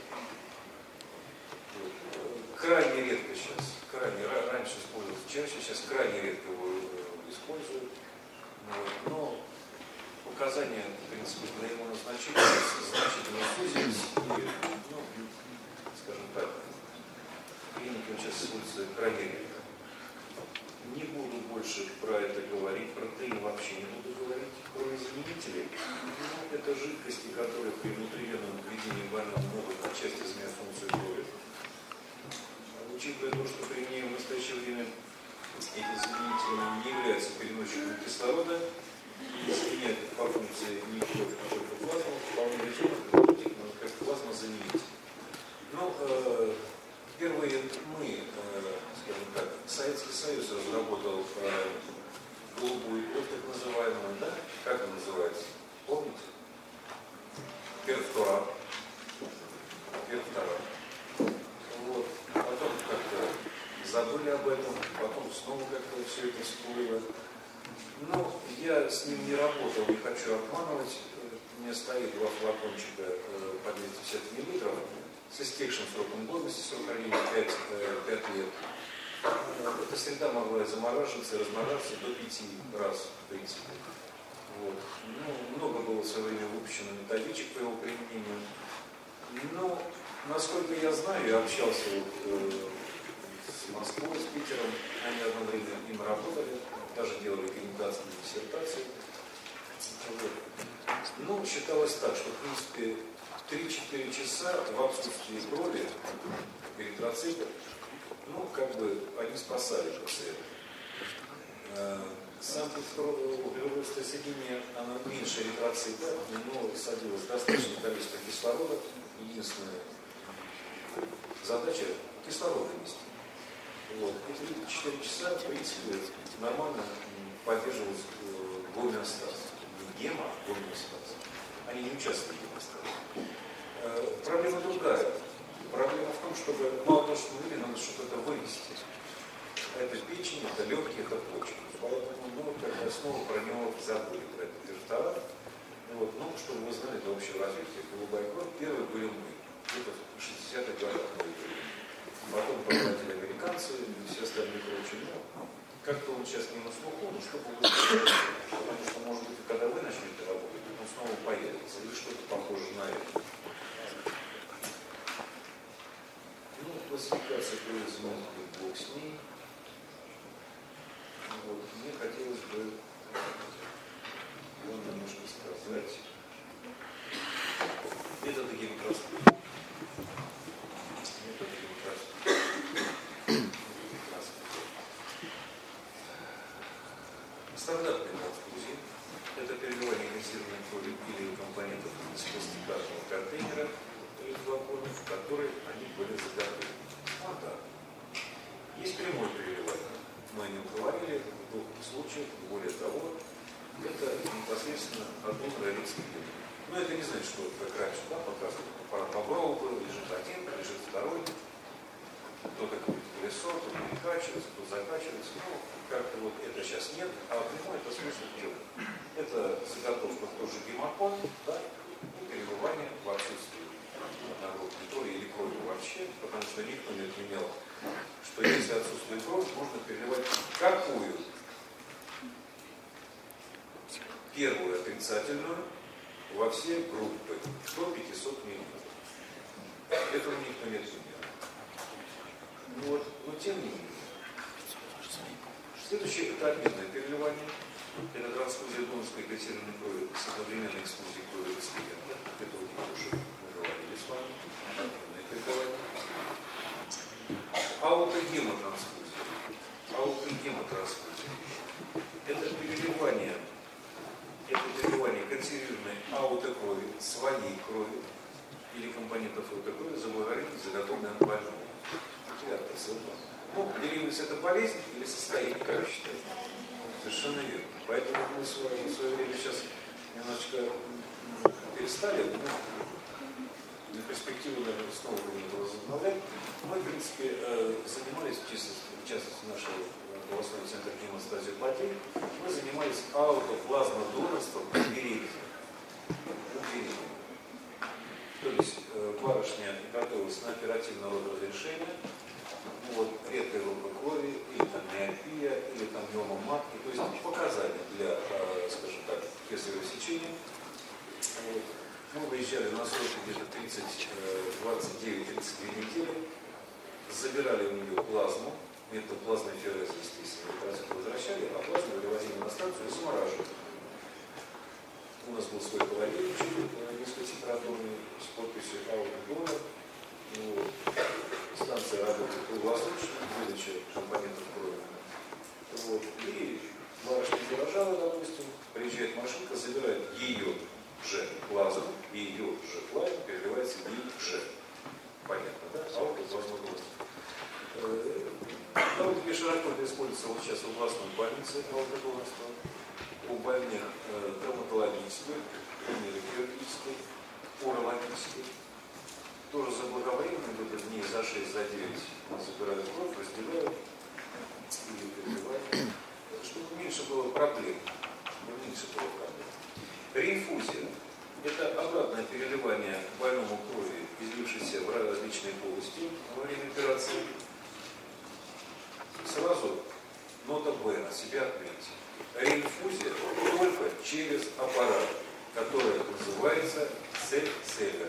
Крайне редко сейчас, раньше использовался чаще, сейчас крайне редко его используют. Но показания, в принципе, для его назначения значительно сузились. И, скажем так, клиника сейчас используется крайне редко. Не буду больше про это говорить, про ТИ вообще не буду говорить. Кровоизменители, это жидкости, которые при внутривенном введении больного могут отчасти изменять функцию крови. Учитывая то, что применяем в настоящее время, эти заменители не являются переносчиками кислорода, и изменяют по функции не кровь, а только плазму, вполне резонно применить, но как плазмозаменитель. Но впервые мы, скажем так, Советский Союз разработал голубую кровь, так называемую, да? Как она называется? Помните? Перфторат. Вот. Потом как-то забыли об этом, потом снова как-то все это всплыло. Но я с ним не работал, не хочу обманывать. У меня стоит 2 флакончика по 250 мл с истекшим сроком годности, срок хранения 5 лет. Эта среда могла замораживаться и размораживаться до 5 раз, в принципе. Вот. Ну, много было в свое время выпущено методичек по его применению. Но, насколько я знаю, я общался с Москвой, с Питером, они одно время им работали, даже делали кандидатские диссертации. Вот. Ну, считалось так, что, в принципе, 3-4 часа в отсутствии крови, эритроцитов, ну, как бы, они спасали пациента. Сам углеродное соединение, оно меньше эритроцита, но садилось достаточное количество кислорода. Единственная задача – кислород нести. Вот. И 4 часа, в принципе, нормально поддерживалась гомеостаз. Не гема, а гомеостаз. Они не участвуют в гомеостазе. Проблема другая. Проблема в том, чтобы мало того, что мы надо что-то вынести. Это печень, это легкие, это почки. Поэтому, ну, как основу про него забыли, про этот перфторат. Вот, ну, чтобы вы знали, это общее развитие. Голубая кровь, первые были мы. Это в 60-х годах мы были. Потом подхватили американцы и все остальные прочие. Ну, как-то он сейчас не на слуху, но чтобы вы знали, потому что, может быть, когда вы начнете работать, он снова появится. Или что-то похоже на это. Ну, классификация кровоизменителей, бог с ней. Вот, мне хотелось бы вам немножко сказать методы гемокроски. Стандартный трансфузии – это переливание газированной крови или компонентов из пластикарного контейнера или флакона, в который они были заготовлены. Вот так. Есть прямое переливание. Мы о нем говорили в 2 случаях, более того, это непосредственно от донора или реципиента. Но это не значит, что как раньше, да, показывают, аппарат Боброва был, лежит один, лежит второй, то какое-то колесо, то перекачивается, то закачивается. Ну, как-то вот это сейчас нет, а прямой это смысл дела. Это заготовка тоже гемокон, да, и перебывание в отсутствии однородной крови или крови вообще, потому что никто не отменял, что если отсутствует кровь, можно переливать какую? Первую отрицательную во все группы до 500 мл. Этого никто не отменял. Вот. Но тем не менее. Следующее это обменное переливание. Это трансфузия донорской газированной крови с одновременной эксфузией крови реципиента. Это вот уже мы говорили с вами. Обменное переливание. Аутогемотрансфузия. Аутогемотрансфузия. Это переливание консервированной аутокрови, своей крови или компонентов аутокрови заблаговременно заготовленной от больного. Ну, беременность это болезнь или состояние, как вы считаете? Совершенно верно. Поэтому мы с вами в свое время сейчас немножечко перестали, но на перспективу, наверное, снова будем это возобновлять. Мы, в принципе, занимались, в частности, нашего областного центра гемостазиопатии, мы занимались аутоплазмодонорством у беременных. То есть барышня готовилась на оперативное разрешение, вот, редкая группа крови, или там миопия, или там миома матки, то есть показания для, скажем так, кесарево сечения. Вот. Мы выезжали на сроки где-то 29-32 недели, забирали у нее плазму, метод плазмофереза, естественно, паразиты возвращали, а плазму вывозили на станцию и замораживали. У нас был свой холодильничек, низкотемпературный, с подписью «Аутодонор». Вот. Станция работает круглосуточно, выдача компонентов крови. Вот. И барышня заражала, допустим, приезжает машинка, забирает ее же плазму, и ее же плазму переливается ей же. Понятно, да? Аутоплазмодонорство. Довольно-таки широко это используется вот сейчас в областной больнице аутодонорства. У больных травматологической, нейрохирургической, урологической. Тоже заблаговременно, где-то дней за 6, за 9 забирают кровь, разделяют или переливают, чтобы меньше было проблем. Реинфузия – это обратное переливание больному крови, излившейся в различные полости во время операции. Сразу нота Б на себя отметьте. Реинфузия только через аппарат, который называется Селлер,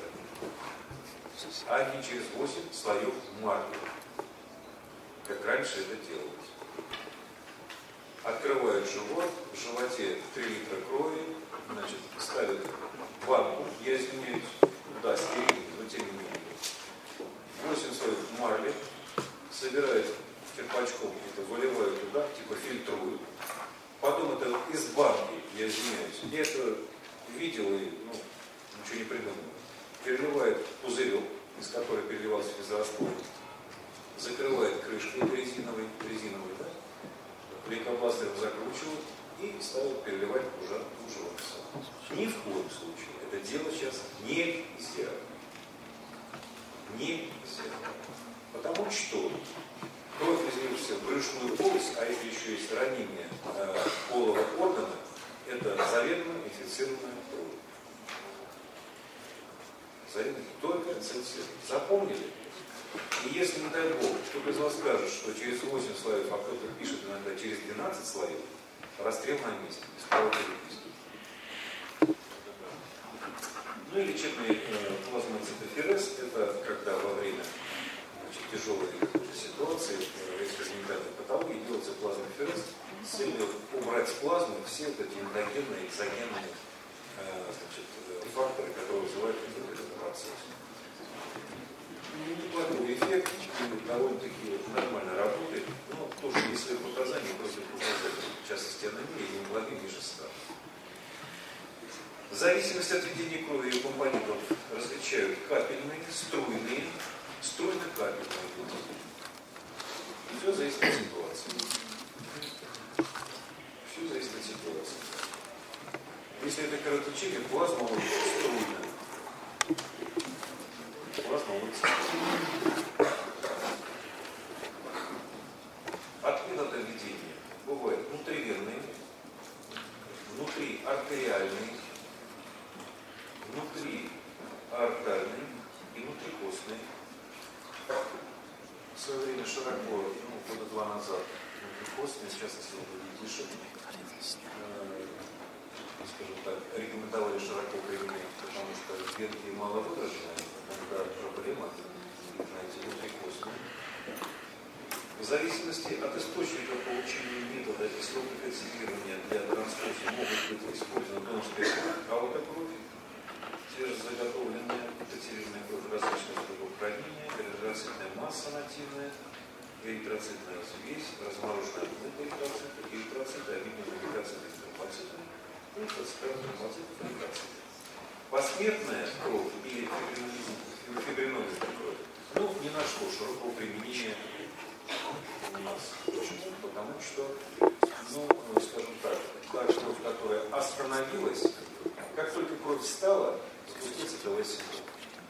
а не через 8 слоев марли, как раньше это делалось. Открывают живот, в животе 3 литра крови, значит, ставят банку, я извиняюсь, да, стерильный, но тем не менее. 8 слоев марли, собирают черпачком, это выливают туда, типа фильтруют. Потом это из банки, я извиняюсь, я это видел и ничего не придумал. Переливает пузырек, из которого переливался физраствор, закрывает крышкой резиновой, да? Лейкопластырем закручивают и ставят переливать уже в живот. Ни в коем случае это дело сейчас нельзя. Нельзя. Потому что кровь, излившаяся в брюшную полость, а если еще есть ранение полового органа, это заведомо инфицированная кровь. Заведомо только инфицированная. Запомнили? И если, не дай Бог, кто-то из вас скажет, что через 8 слоев, а кто-то пишет иногда через 12 слоев, расстрел на месте, справа переписки. Ну и лечебный плазмоцитоферез, это когда во время тяжелой ситуации, экспериментальной патологии, делается плазмоферез с целью убрать с плазмы все вот эти эндогенные, экзогенные факторы, которые вызывают этот процесс. Неплохой эффект, довольно-таки нормально работает, но тоже есть свои показания против показателей, в частности анемии, гемоглобин ниже 100. В зависимости от введения крови ее компонентов различают капельные, струйные, струйно-капельные глубины. Все зависит от ситуации. Все зависит от ситуации. Если это кровотечение, плазма улучшится струйно. Плазма улучшится. От метода введения бывает внутривенный, внутриартериальный, внутриартерный и внутрикостный. В свое время широко, года 2 назад, внутрикостный, сейчас, если вы будете слышать, скажем так, рекомендовали широко применять, потому что венки мало выраженные, когда проблема, знаете, внутрикостная. В зависимости от источника получения метода и срока консервирования для трансфузии могут быть использованы донорская кровь, аутокровь, те же заготовленные патерированная кровь различных кругов хранения, эритроцитная масса нативная, эритроцитная взвесь, размороженная отмытая эритроциты, эритроциты, обильные эритроциты с тромбоцитами, тромбоцитов, эритроциты. Посмертная кровь или фибринозная кровь, ни на что широкого применения у нас. Почему? Потому что, скажем так, та кровь, которая остановилась, как только кровь встала, спустился КВ синдром.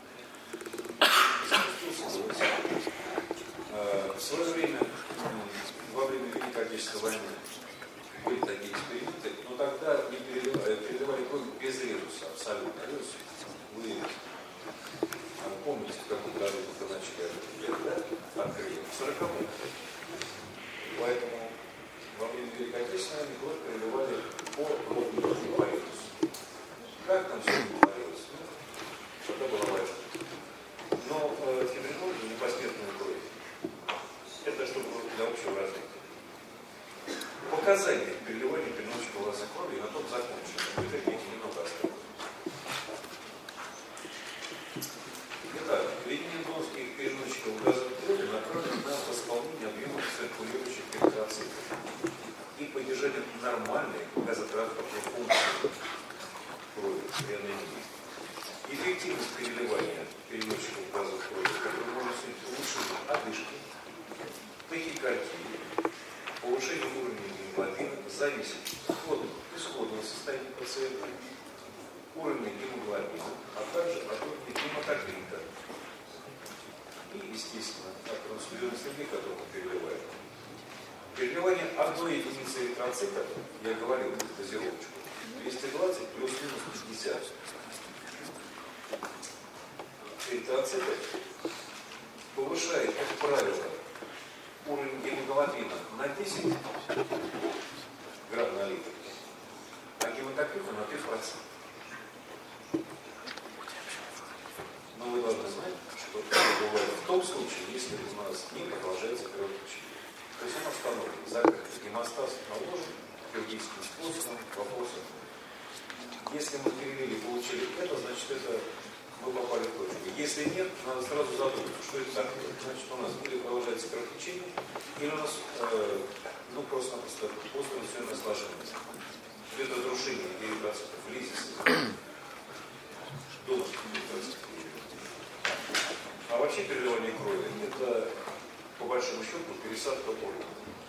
В свое время, во время Великой Отечественной войны, были такие эксперименты, но тогда не переливали кровь без резуса, абсолютно. Резус вырез. Помните, в каком году это начали открыли? В 40-м. Поэтому во время Великой Отечественной войны кровь переливали по кровному по резусу. Как там все это творилось? Тогда была война. Но фибринозная непосмертная кровь, это чтобы для общего развития. Показания переливания переносчика глаза крови, и на том закончено. Вы терпите, немного осталось. Итак, введение донорских переносчиков газовой крови направлено на восполнение объемов циркулирующих эритроцитов и поддержание нормальной газотранспортной функции крови при анемии. Эффективность переливания переносчиков газовой крови, которая может быть улучшение одышки, тахикардии, повышение уровня гемоглобина, зависит от исходного состояния пациента, уровня гемоглобина, а также от уровня гематокрита и, естественно, от трансфузионной среды, которую мы переливаем. Переливание одной единицы эритроцитов, я говорил, дозировочку, 220 плюс-минус 50. Эритроцитов повышает, как правило, уровень гемоглобина на 10 грамм на литр, а гематокрита на 3%. Но вы должны знать, что это бывает в том случае, если у нас не продолжается кровотечение. То есть он остановлен, закрыт, гемостаз наложен, хирургическим способом, вопросов. Если мы перевели и получили это, значит это мы попали в точку. Если нет, надо сразу задуматься, что это такое. Значит, у нас или продолжается кровотечение, или у нас просто-напросто посттрансфузионное сложение. Идет разрушение эритроцитов, лизис, донорских эритроцитов. А вообще переливание крови – это, по большому счету, пересадка органов.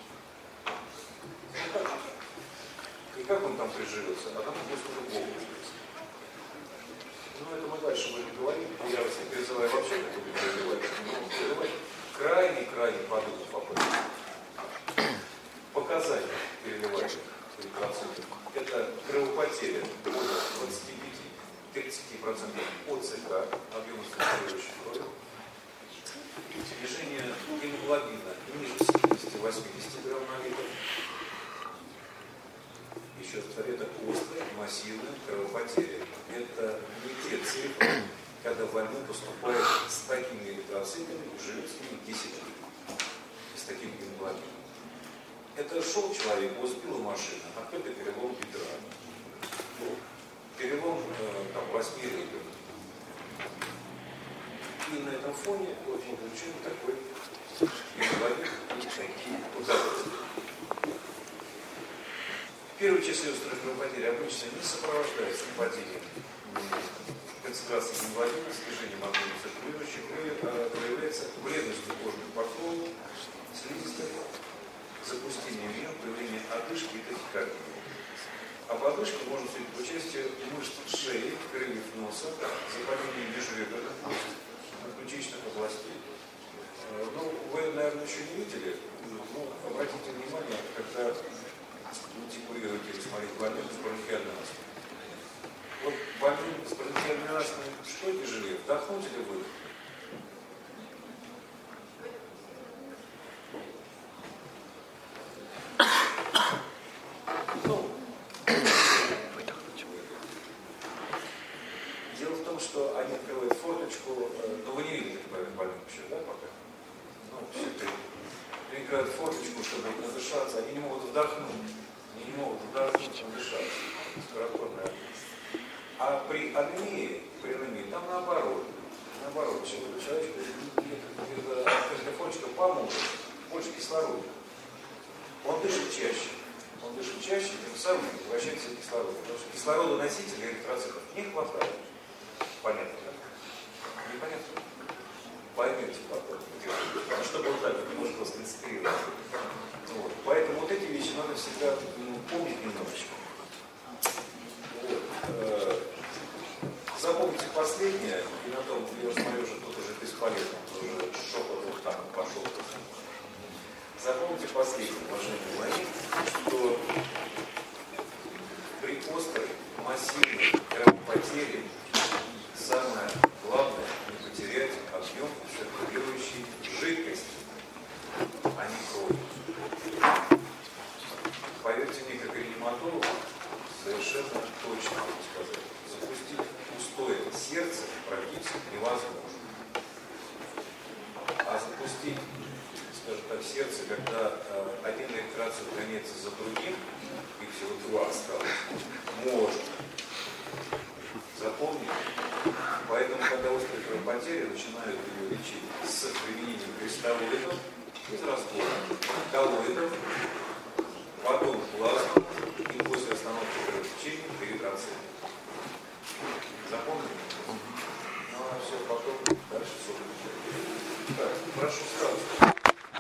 И как он там приживется? А там просто уже Бог приживется. Это мы дальше будем говорить. Я вас не призываю вообще не буду переливать. Крайне подумать попробуйте. Показания переливания эритроцитов. Это кровопотеря от 25-30% ОЦК, объема циркулирующей крови. Снижение гемоглобина ниже 70-80 грамм на литр. Еще раз повторю, это острая, массивная кровопотеря. Это не те цифры, когда больной поступает с такими эритроцитами, живет с ними 10 лет. С таким гемоглобином. Это шел человек, его сбила машина, а кто-то перелом бедра. Перелом 8 ребер. И на этом фоне мы получаем такой гемоглобин и такие удовольствия. Первые часы острой кровопотери обычно не сопровождаются падением концентрации гемоглобина, снижением объема циркулирующей крови, а проявляется бледностью кожных покровов, слизистой, запустением вен, появлением одышки и тахикардии. А подышка может быть участие мышц шеи, крыльев носа, запаление межреберных мышц, ключичных областей. Ну, вы, наверное, еще не видели, но обратите внимание, когда мотикулируете, смотрите, больным с бронхиальной астмой. Вот больным с бронхиальной астмой что тяжелее, вдохнуть или выдохнуть? Дело в том, что они открывают форточку, но вы не видите больных еще, да, пока? Ну, все перекрывают форточку, чтобы надышаться, они не могут вдохнуть. Они не могут вдохнуть, надышаться. Скоротворная. А при анемии, там наоборот. Наоборот, человечку открытая форточка поможет, больше кислорода. Он дышит чаще. Тем самым возвращается кислород. Потому что кислородоносителя эритроцитов не хватает. Понятно, да? Непонятно? Поймете потом. Чтобы вот так немножко сконцентрировать. Вот. Поэтому вот эти вещи надо всегда помнить немножечко. Вот. Запомните последнее, и на том, я уже смотрю, что тут уже бесполезно, уже шепот вот так пошел. Запомните последнее, уважаемые мои, что при острой, массивной кровопотере самое главное не потерять объем циркулирующей жидкости, а не крови. Поверьте мне, как реаниматологу, совершенно точно могу сказать, запустить пустое сердце практически невозможно. А запустить, скажем так, сердце, когда один эритроцит гоняется за другим, и всего два осталось, можно. Запомните. Поэтому, когда острая кровопотеря, начинают ее лечить с применением кристаллоидов из раствора, коллоидов, потом плазму и после остановки кровотечения эритроцит. Запомнили? Ну а все, потом дальше все будет. Так, прошу.